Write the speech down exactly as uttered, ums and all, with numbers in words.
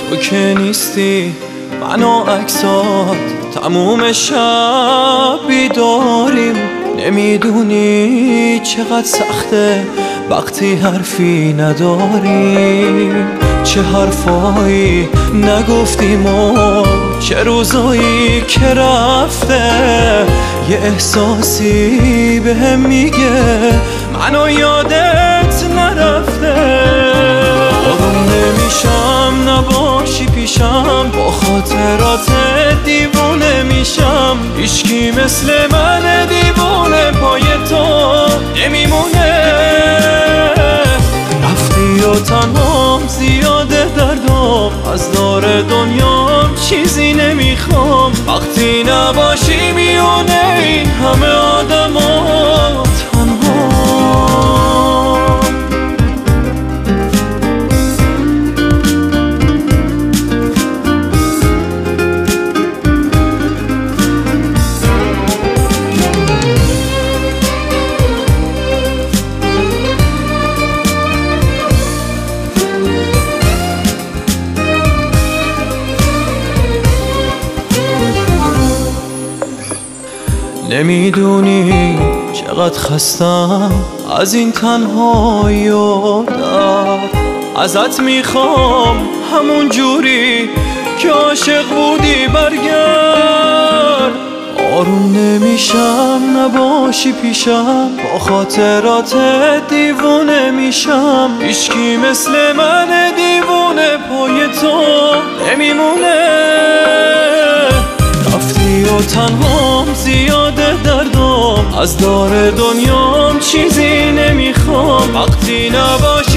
تو که نیستی من و عکسات تموم شب بیداریم. نمیدونی چقدر سخته وقتی حرفی نداریم. چه حرفایی نگفتیم و چه روزایی که رفته. یه احساسی بهم میگه منو یادت نرفته. آروم نمیشم نباشی پیشم، با خاطرات دیوونه میشم. هیچکی مثل من دیوونه پای تو نمیمونه. رفتی و تنهام زیاده دردم، از دار دنیام چیزی نمیخوام. وقتی نباشی میونه این همه آدم ها تنها. نمیدونی چقدر خستم از این تنهایی و درد. ازت میخوام همون جوری که عاشق بودی برگرد. آروم نمیشم نباشی پیشم، با خاطرات دیوونه میشم. هیچکی مثل من دیوونه پای تو نمیمونه. رفتی و تنهام زیاده دردم، از دار دنیام چیزی نمیخوام. وقتی نباشی